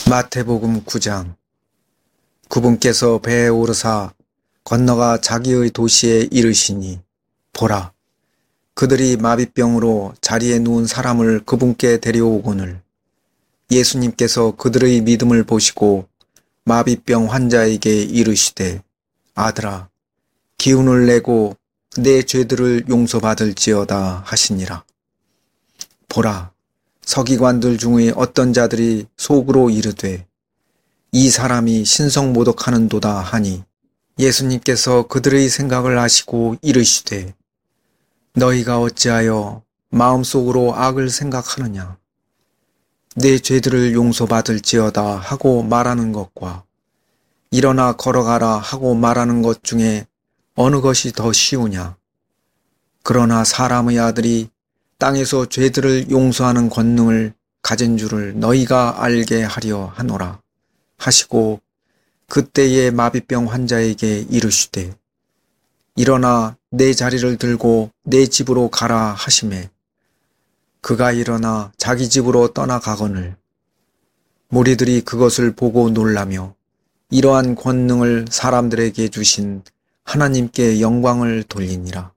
마태복음 9장. 그분께서 배에 오르사 건너가 자기의 도시에 이르시니 보라, 그들이 마비병으로 자리에 누운 사람을 그분께 데려오거늘 예수님께서 그들의 믿음을 보시고 마비병 환자에게 이르시되 아들아, 기운을 내고 내 죄들을 용서받을지어다 하시니라. 보라, 서기관들 중의 어떤 자들이 속으로 이르되 이 사람이 신성모독하는도다 하니 예수님께서 그들의 생각을 아시고 이르시되 너희가 어찌하여 마음속으로 악을 생각하느냐. 내 죄들을 용서받을지어다 하고 말하는 것과 일어나 걸어가라 하고 말하는 것 중에 어느 것이 더 쉬우냐. 그러나 사람의 아들이 땅에서 죄들을 용서하는 권능을 가진 줄을 너희가 알게 하려 하노라 하시고 그때에 마비병 환자에게 이르시되 일어나 내 자리를 들고 내 집으로 가라 하시매 그가 일어나 자기 집으로 떠나가거늘 무리들이 그것을 보고 놀라며 이러한 권능을 사람들에게 주신 하나님께 영광을 돌리니라.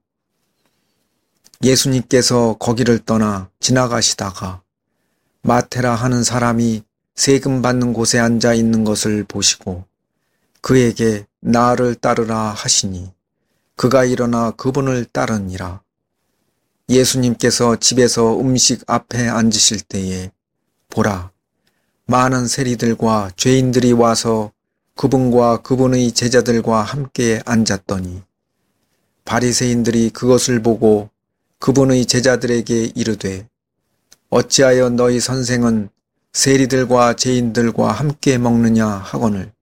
예수님께서 거기를 떠나 지나가시다가 마테라 하는 사람이 세금 받는 곳에 앉아 있는 것을 보시고 그에게 나를 따르라 하시니 그가 일어나 그분을 따르니라. 예수님께서 집에서 음식 앞에 앉으실 때에 보라, 많은 세리들과 죄인들이 와서 그분과 그분의 제자들과 함께 앉았더니 바리새인들이 그것을 보고 그분의 제자들에게 이르되 어찌하여 너희 선생은 세리들과 죄인들과 함께 먹느냐 하거늘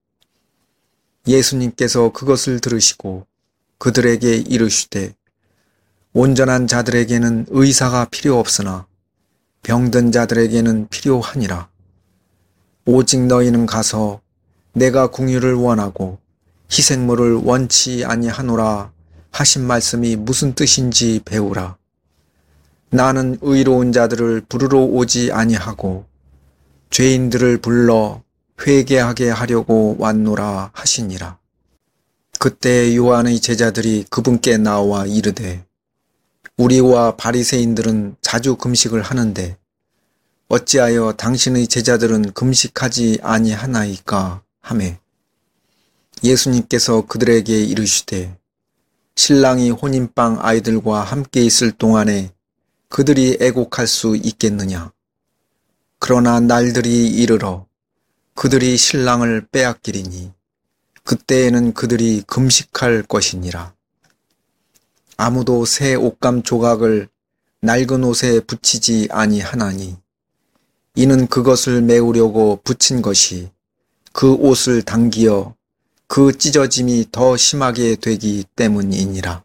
예수님께서 그것을 들으시고 그들에게 이르시되 온전한 자들에게는 의사가 필요 없으나 병든 자들에게는 필요하니라. 오직 너희는 가서 내가 궁유를 원하고 희생물을 원치 아니하노라 하신 말씀이 무슨 뜻인지 배우라. 나는 의로운 자들을 부르러 오지 아니하고 죄인들을 불러 회개하게 하려고 왔노라 하시니라. 그때 요한의 제자들이 그분께 나와 이르되 우리와 바리새인들은 자주 금식을 하는데 어찌하여 당신의 제자들은 금식하지 아니하나이까 하매 예수님께서 그들에게 이르시되 신랑이 혼인방 아이들과 함께 있을 동안에 그들이 애곡할 수 있겠느냐. 그러나 날들이 이르러 그들이 신랑을 빼앗기리니 그때에는 그들이 금식할 것이니라. 아무도 새 옷감 조각을 낡은 옷에 붙이지 아니하나니 이는 그것을 메우려고 붙인 것이 그 옷을 당기어 그 찢어짐이 더 심하게 되기 때문이니라.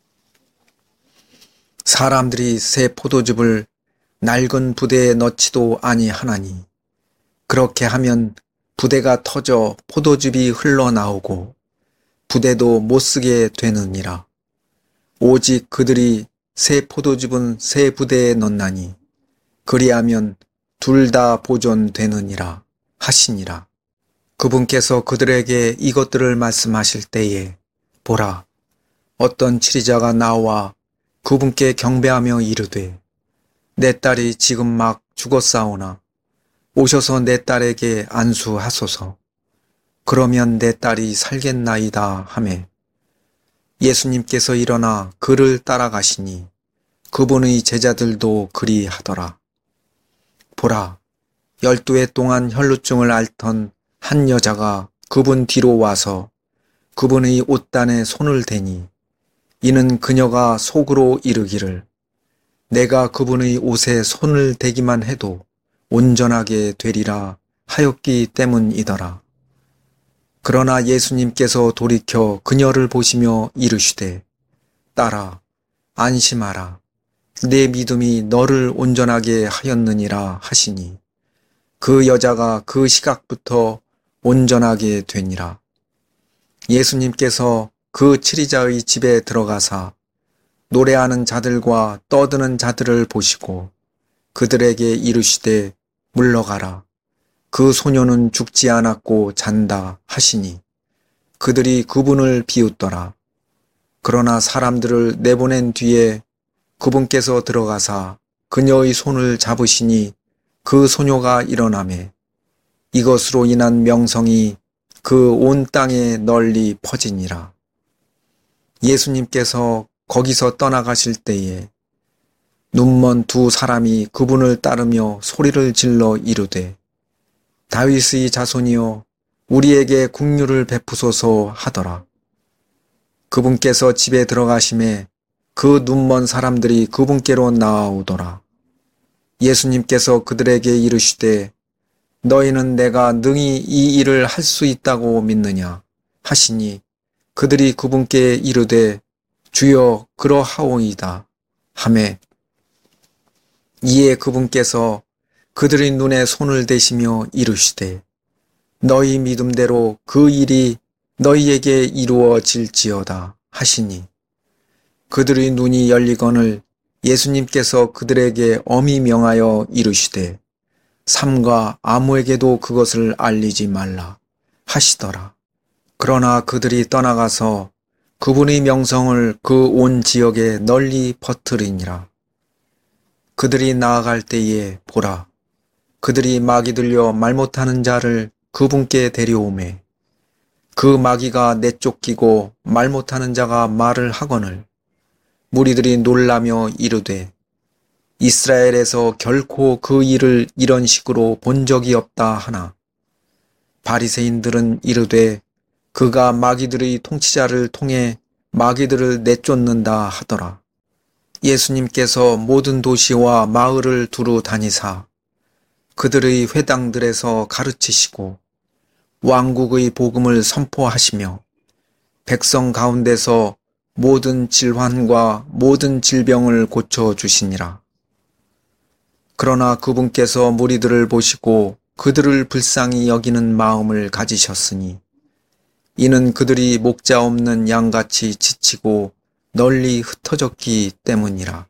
사람들이 새 포도즙을 낡은 부대에 넣지도 아니하나니 그렇게 하면 부대가 터져 포도즙이 흘러나오고 부대도 못쓰게 되느니라. 오직 그들이 새 포도즙은 새 부대에 넣나니 그리하면 둘 다 보존되느니라 하시니라. 그분께서 그들에게 이것들을 말씀하실 때에 보라, 어떤 치리자가 나와 그분께 경배하며 이르되 내 딸이 지금 막 죽었사오나 오셔서 내 딸에게 안수하소서. 그러면 내 딸이 살겠나이다 하매 예수님께서 일어나 그를 따라가시니 그분의 제자들도 그리하더라. 보라, 12해 동안 혈루증을 앓던 한 여자가 그분 뒤로 와서 그분의 옷단에 손을 대니 이는 그녀가 속으로 이르기를 내가 그분의 옷에 손을 대기만 해도 온전하게 되리라 하였기 때문이더라. 그러나 예수님께서 돌이켜 그녀를 보시며 이르시되 딸아, 안심하라. 내 믿음이 너를 온전하게 하였느니라 하시니 그 여자가 그 시각부터 온전하게 되니라. 예수님께서 그 치리자의 집에 들어가사 노래하는 자들과 떠드는 자들을 보시고 그들에게 이르시되 물러가라. 그 소녀는 죽지 않았고 잔다 하시니 그들이 그분을 비웃더라. 그러나 사람들을 내보낸 뒤에 그분께서 들어가사 그녀의 손을 잡으시니 그 소녀가 일어나매 이것으로 인한 명성이 그 온 땅에 널리 퍼지니라. 예수님께서 거기서 떠나가실 때에 눈먼 두 사람이 그분을 따르며 소리를 질러 이르되 다윗의 자손이여 우리에게 긍휼을 베푸소서 하더라. 그분께서 집에 들어가심에 그 눈먼 사람들이 그분께로 나아오더라. 예수님께서 그들에게 이르시되 너희는 내가 능히 이 일을 할 수 있다고 믿느냐 하시니 그들이 그분께 이르되 주여 그러하오이다 하매 이에 그분께서 그들의 눈에 손을 대시며 이르시되 너희 믿음대로 그 일이 너희에게 이루어질지어다 하시니 그들의 눈이 열리거늘 예수님께서 그들에게 엄히 명하여 이르시되 삼가 아무에게도 그것을 알리지 말라 하시더라. 그러나 그들이 떠나가서 그분의 명성을 그 온 지역에 널리 퍼뜨리니라. 그들이 나아갈 때에 보라, 그들이 마귀 들려 말 못하는 자를 그분께 데려오매 그 마귀가 내쫓기고 말 못하는 자가 말을 하거늘 무리들이 놀라며 이르되 이스라엘에서 결코 그 일을 이런 식으로 본 적이 없다 하나 바리새인들은 이르되 그가 마귀들의 통치자를 통해 마귀들을 내쫓는다 하더라. 예수님께서 모든 도시와 마을을 두루 다니사 그들의 회당들에서 가르치시고 왕국의 복음을 선포하시며 백성 가운데서 모든 질환과 모든 질병을 고쳐주시니라. 그러나 그분께서 무리들을 보시고 그들을 불쌍히 여기는 마음을 가지셨으니 이는 그들이 목자 없는 양같이 지치고 널리 흩어졌기 때문이라.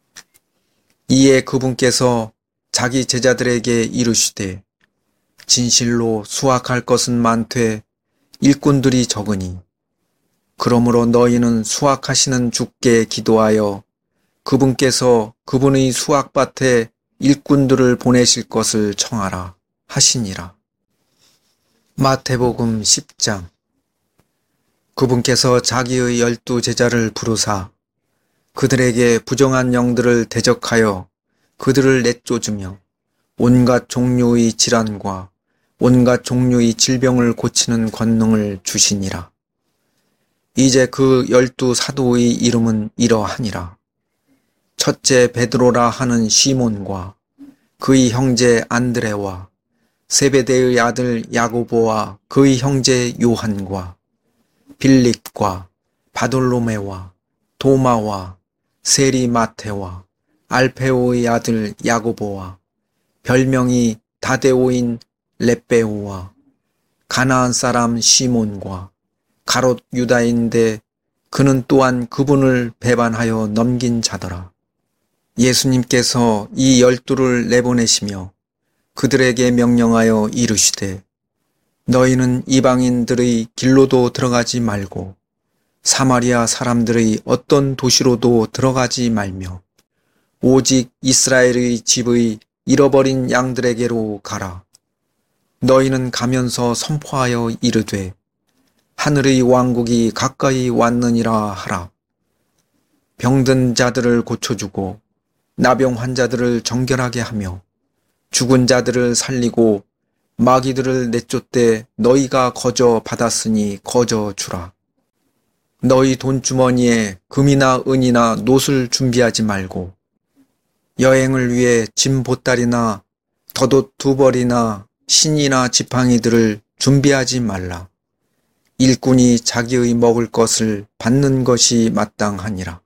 이에 그분께서 자기 제자들에게 이르시되 진실로 수확할 것은 많되 일꾼들이 적으니 그러므로 너희는 수확하시는 주께 기도하여 그분께서 그분의 수확밭에 일꾼들을 보내실 것을 청하라 하시니라. 마태복음 10장. 그분께서 자기의 12 제자를 부르사 그들에게 부정한 영들을 대적하여 그들을 내쫓으며 온갖 종류의 질환과 온갖 종류의 질병을 고치는 권능을 주시니라. 이제 그 12 사도의 이름은 이러하니라. 첫째 베드로라 하는 시몬과 그의 형제 안드레와 세베대의 아들 야고보와 그의 형제 요한과 빌립과 바돌로메와 도마와 세리 마테와 알페오의 아들 야고보와 별명이 다데오인 렙베오와 가나안 사람 시몬과 가롯 유다인데 그는 또한 그분을 배반하여 넘긴 자더라. 예수님께서 이 12를 내보내시며 그들에게 명령하여 이르시되 너희는 이방인들의 길로도 들어가지 말고 사마리아 사람들의 어떤 도시로도 들어가지 말며 오직 이스라엘의 집의 잃어버린 양들에게로 가라. 너희는 가면서 선포하여 이르되 하늘의 왕국이 가까이 왔느니라 하라. 병든 자들을 고쳐주고 나병 환자들을 정결하게 하며 죽은 자들을 살리고 마귀들을 내쫓되 너희가 거저 받았으니 거저 주라. 너희 돈주머니에 금이나 은이나 놋을 준비하지 말고 여행을 위해 짐 보따리나 덧옷 2벌이나 신이나 지팡이들을 준비하지 말라. 일꾼이 자기의 먹을 것을 받는 것이 마땅하니라.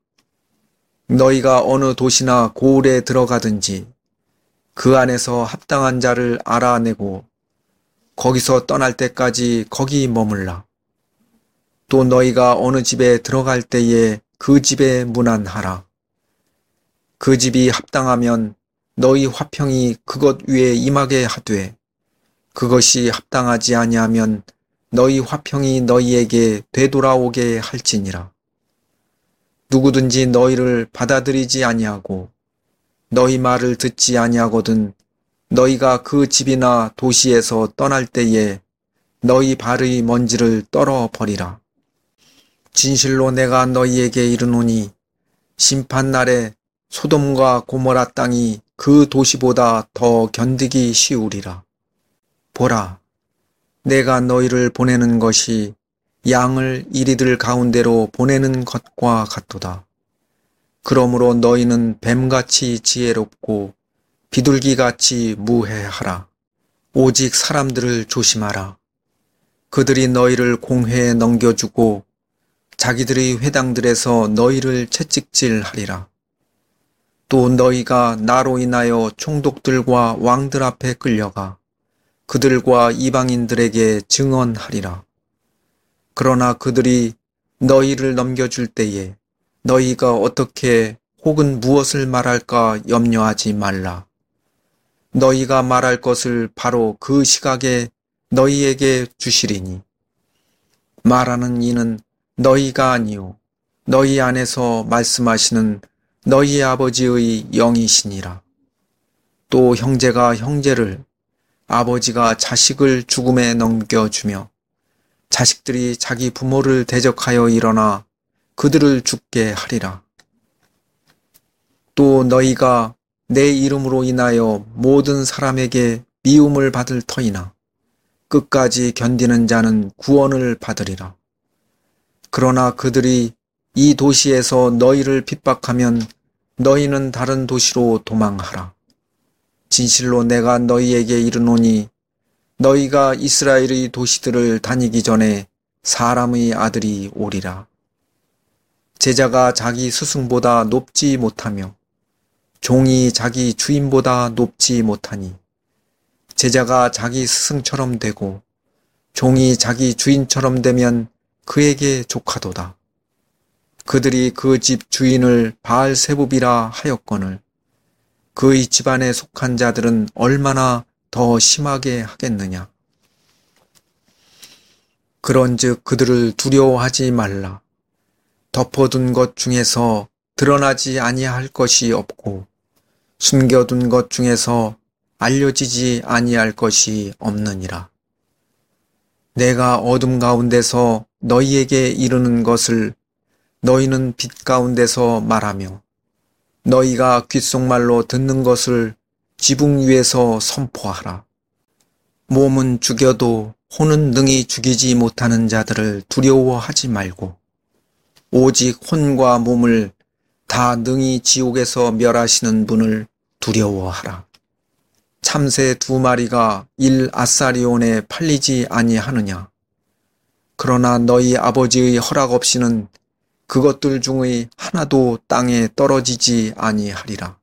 너희가 어느 도시나 고을에 들어가든지 그 안에서 합당한 자를 알아내고 거기서 떠날 때까지 거기 머물라. 또 너희가 어느 집에 들어갈 때에 그 집에 문안하라. 그 집이 합당하면 너희 화평이 그것 위에 임하게 하되 그것이 합당하지 아니하면 너희 화평이 너희에게 되돌아오게 할지니라. 누구든지 너희를 받아들이지 아니하고 너희 말을 듣지 아니하거든 너희가 그 집이나 도시에서 떠날 때에 너희 발의 먼지를 떨어 버리라. 진실로 내가 너희에게 이르노니 심판날에 소돔과 고모라 땅이 그 도시보다 더 견디기 쉬우리라. 보라, 내가 너희를 보내는 것이 양을 이리들 가운데로 보내는 것과 같도다. 그러므로 너희는 뱀같이 지혜롭고 비둘기같이 무해하라. 오직 사람들을 조심하라. 그들이 너희를 공회에 넘겨주고 자기들의 회당들에서 너희를 채찍질하리라. 또 너희가 나로 인하여 총독들과 왕들 앞에 끌려가 그들과 이방인들에게 증언하리라. 그러나 그들이 너희를 넘겨줄 때에 너희가 어떻게 혹은 무엇을 말할까 염려하지 말라. 너희가 말할 것을 바로 그 시각에 너희에게 주시리니 말하는 이는 너희가 아니요 너희 안에서 말씀하시는 너희 아버지의 영이시니라. 또 형제가 형제를 아버지가 자식을 죽음에 넘겨주며 자식들이 자기 부모를 대적하여 일어나 그들을 죽게 하리라. 또 너희가 내 이름으로 인하여 모든 사람에게 미움을 받을 터이나 끝까지 견디는 자는 구원을 받으리라. 그러나 그들이 이 도시에서 너희를 핍박하면 너희는 다른 도시로 도망하라. 진실로 내가 너희에게 이르노니 너희가 이스라엘의 도시들을 다니기 전에 사람의 아들이 오리라. 제자가 자기 스승보다 높지 못하며 종이 자기 주인보다 높지 못하니 제자가 자기 스승처럼 되고 종이 자기 주인처럼 되면 그에게 족하도다. 그들이 그 집 주인을 바알세붑이라 하였거늘 그의 집안에 속한 자들은 얼마나 더 심하게 하겠느냐. 그런즉 그들을 두려워하지 말라. 덮어둔 것 중에서 드러나지 아니할 것이 없고 숨겨둔 것 중에서 알려지지 아니할 것이 없느니라. 내가 어둠 가운데서 너희에게 이르는 것을 너희는 빛 가운데서 말하며 너희가 귓속말로 듣는 것을 지붕 위에서 선포하라. 몸은 죽여도 혼은 능히 죽이지 못하는 자들을 두려워하지 말고 오직 혼과 몸을 다 능히 지옥에서 멸하시는 분을 두려워하라. 참새 2마리가 1아사리온에 팔리지 아니하느냐. 그러나 너희 아버지의 허락 없이는 그것들 중의 하나도 땅에 떨어지지 아니하리라.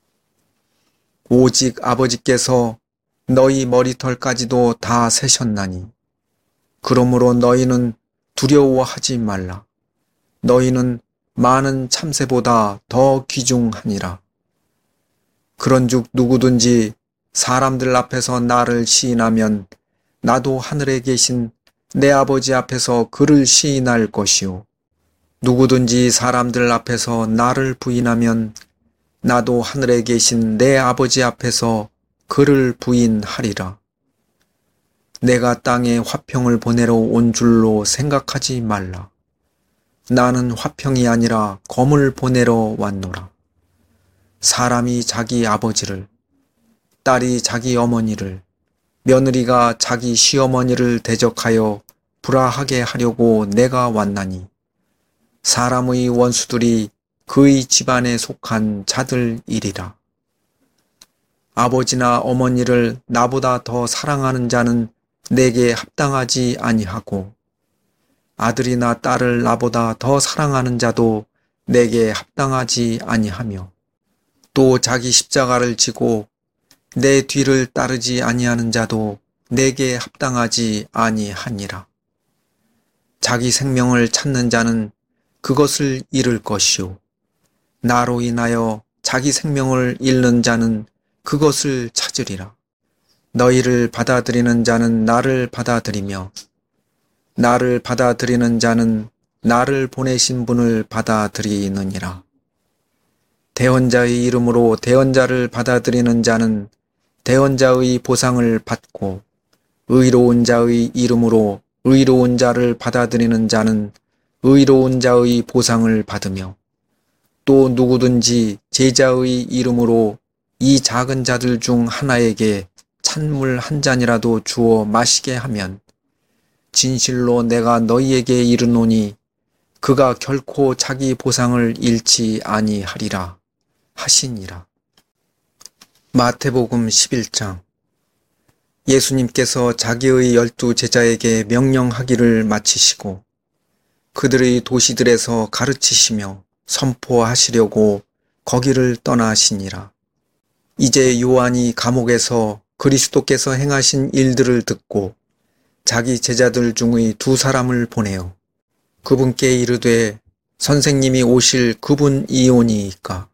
오직 아버지께서 너희 머리털까지도 다 세셨나니 그러므로 너희는 두려워하지 말라. 너희는 많은 참새보다 더 귀중하니라. 그런즉 누구든지 사람들 앞에서 나를 시인하면 나도 하늘에 계신 내 아버지 앞에서 그를 시인할 것이요 누구든지 사람들 앞에서 나를 부인하면 나도 하늘에 계신 내 아버지 앞에서 그를 부인하리라. 내가 땅에 화평을 보내러 온 줄로 생각하지 말라. 나는 화평이 아니라 검을 보내러 왔노라. 사람이 자기 아버지를, 딸이 자기 어머니를, 며느리가 자기 시어머니를 대적하여 불화하게 하려고 내가 왔나니 사람의 원수들이 그의 집안에 속한 자들이리라. 아버지나 어머니를 나보다 더 사랑하는 자는 내게 합당하지 아니하고 아들이나 딸을 나보다 더 사랑하는 자도 내게 합당하지 아니하며 또 자기 십자가를 지고 내 뒤를 따르지 아니하는 자도 내게 합당하지 아니하니라. 자기 생명을 찾는 자는 그것을 잃을 것이요 나로 인하여 자기 생명을 잃는 자는 그것을 찾으리라. 너희를 받아들이는 자는 나를 받아들이며 나를 받아들이는 자는 나를 보내신 분을 받아들이느니라. 대언자의 이름으로 대언자를 받아들이는 자는 대언자의 보상을 받고 의로운 자의 이름으로 의로운 자를 받아들이는 자는 의로운 자의 보상을 받으며 또 누구든지 제자의 이름으로 이 작은 자들 중 하나에게 찬물 한 잔이라도 주어 마시게 하면 진실로 내가 너희에게 이르노니 그가 결코 자기 보상을 잃지 아니하리라 하시니라. 마태복음 11장. 예수님께서 자기의 12 제자에게 명령하기를 마치시고 그들의 도시들에서 가르치시며 선포하시려고 거기를 떠나시니라. 이제 요한이 감옥에서 그리스도께서 행하신 일들을 듣고 자기 제자들 중의 2 사람을 보내어 그분께 이르되 선생님이 오실 그분이오니이까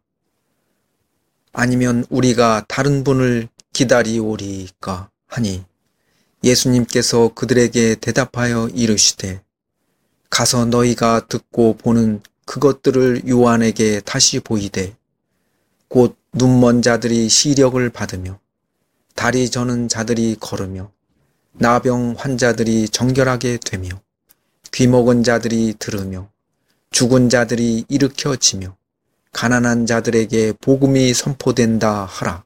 아니면 우리가 다른 분을 기다리오리이까 하니 예수님께서 그들에게 대답하여 이르시되 가서 너희가 듣고 보는 그것들을 요한에게 다시 보이되 곧 눈먼 자들이 시력을 받으며 다리 저는 자들이 걸으며 나병 환자들이 정결하게 되며 귀먹은 자들이 들으며 죽은 자들이 일으켜지며 가난한 자들에게 복음이 선포된다 하라.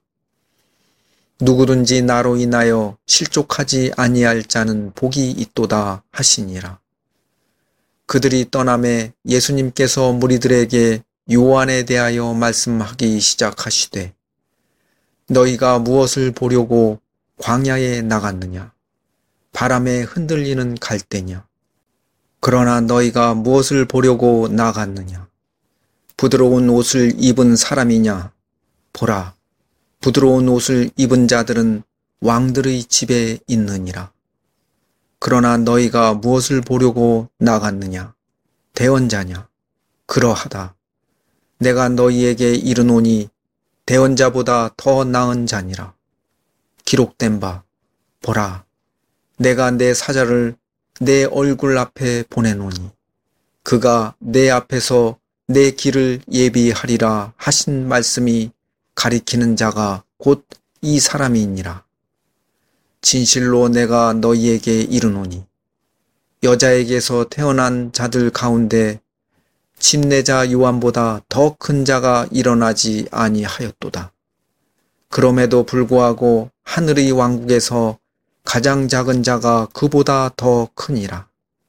누구든지 나로 인하여 실족하지 아니할 자는 복이 있도다 하시니라. 그들이 떠나매 예수님께서 무리들에게 요한에 대하여 말씀하기 시작하시되 너희가 무엇을 보려고 광야에 나갔느냐? 바람에 흔들리는 갈대냐? 그러나 너희가 무엇을 보려고 나갔느냐? 부드러운 옷을 입은 사람이냐? 보라, 부드러운 옷을 입은 자들은 왕들의 집에 있느니라. 그러나 너희가 무엇을 보려고 나갔느냐? 대언자냐? 그러하다. 내가 너희에게 이르노니 대언자보다 더 나은 자니라. 기록된 바, 보라, 내가 내 사자를 내 얼굴 앞에 보내노니 그가 내 앞에서 내 길을 예비하리라 하신 말씀이 가리키는 자가 곧 이 사람이니라. 진실로 내가 너희에게 이르노니 여자에게서 태어난 자들 가운데 침례자 요한보다 더 큰 자가 일어나지 아니하였도다. 그럼에도 불구하고 하늘의 왕국에서 가장 작은 자가 그보다 더 크니라.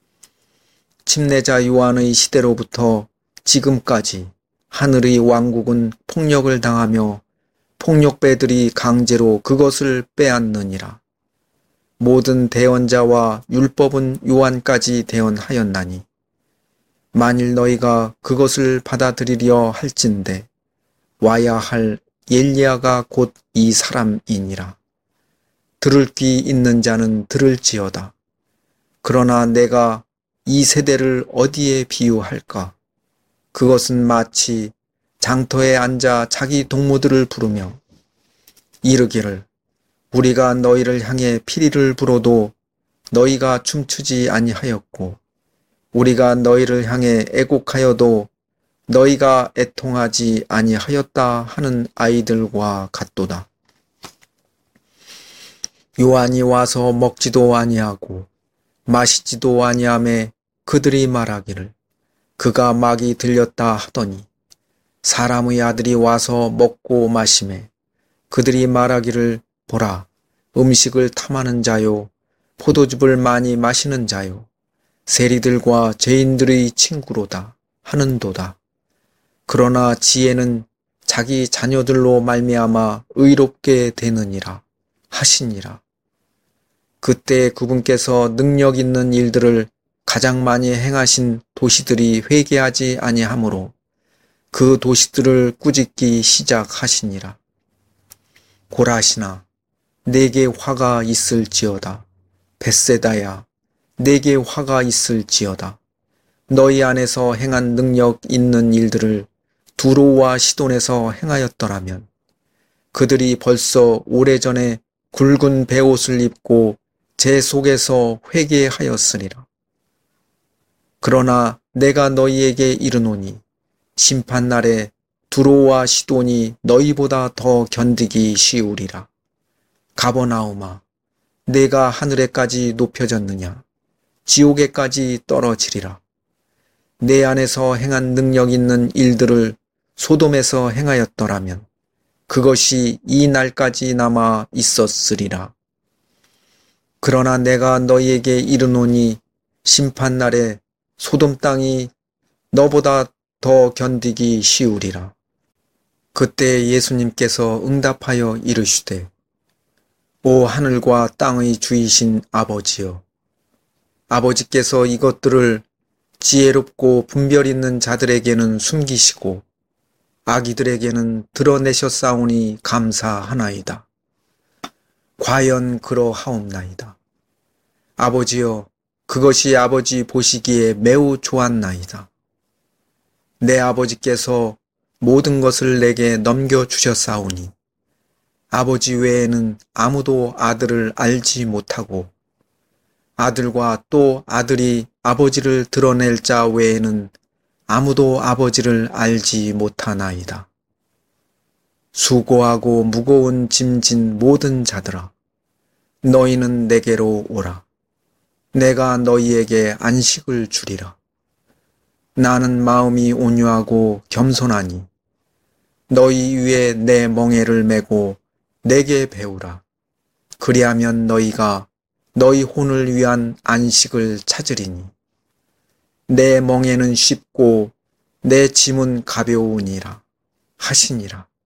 침례자 요한의 시대로부터 지금까지 하늘의 왕국은 폭력을 당하며 폭력배들이 강제로 그것을 빼앗느니라. 모든 대언자와 율법은 요한까지 대언하였나니 만일 너희가 그것을 받아들이려 할진대 와야 할 엘리야가 곧 이 사람이니라. 들을 귀 있는 자는 들을지어다. 그러나 내가 이 세대를 어디에 비유할까? 그것은 마치 장터에 앉아 자기 동무들을 부르며 이르기를 우리가 너희를 향해 피리를 불어도 너희가 춤추지 아니하였고 우리가 너희를 향해 애곡하여도 너희가 애통하지 아니하였다 하는 아이들과 같도다. 요한이 와서 먹지도 아니하고 마시지도 아니하매 그들이 말하기를 그가 막이 들렸다 하더니 사람의 아들이 와서 먹고 마시매 그들이 말하기를 보라 음식을 탐하는 자요 포도즙을 많이 마시는 자요 세리들과 죄인들의 친구로다 하는도다. 그러나 지혜는 자기 자녀들로 말미암아 의롭게 되느니라 하시니라. 그때 그분께서 능력 있는 일들을 가장 많이 행하신 도시들이 회개하지 아니하므로 그 도시들을 꾸짖기 시작하시니라. 고라시나 내게 화가 있을지어다. 벳세다야 내게 화가 있을지어다. 너희 안에서 행한 능력 있는 일들을 두로와 시돈에서 행하였더라면 그들이 벌써 오래전에 굵은 베옷을 입고 제 속에서 회개하였으리라. 그러나 내가 너희에게 이르노니 심판날에 두로와 시돈이 너희보다 더 견디기 쉬우리라. 가버나움아, 내가 하늘에까지 높여졌느냐? 지옥에까지 떨어지리라. 내 안에서 행한 능력 있는 일들을 소돔에서 행하였더라면 그것이 이 날까지 남아 있었으리라. 그러나 내가 너희에게 이르노니 심판날에 소돔 땅이 너보다 더 견디기 쉬우리라. 그때 예수님께서 응답하여 이르시되 오 하늘과 땅의 주이신 아버지여, 아버지께서 이것들을 지혜롭고 분별 있는 자들에게는 숨기시고 아기들에게는 드러내셨사오니 감사하나이다. 과연 그러하옵나이다. 아버지여, 그것이 아버지 보시기에 매우 좋았나이다. 내 아버지께서 모든 것을 내게 넘겨주셨사오니 아버지 외에는 아무도 아들을 알지 못하고 아들과 또 아들이 아버지를 드러낼 자 외에는 아무도 아버지를 알지 못하나이다. 수고하고 무거운 짐진 모든 자들아, 너희는 내게로 오라. 내가 너희에게 안식을 주리라. 나는 마음이 온유하고 겸손하니 너희 위에 내 멍에를 메고 내게 배우라. 그리하면 너희가 너희 혼을 위한 안식을 찾으리니 내 멍에는 쉽고 내 짐은 가벼우니라 하시니라.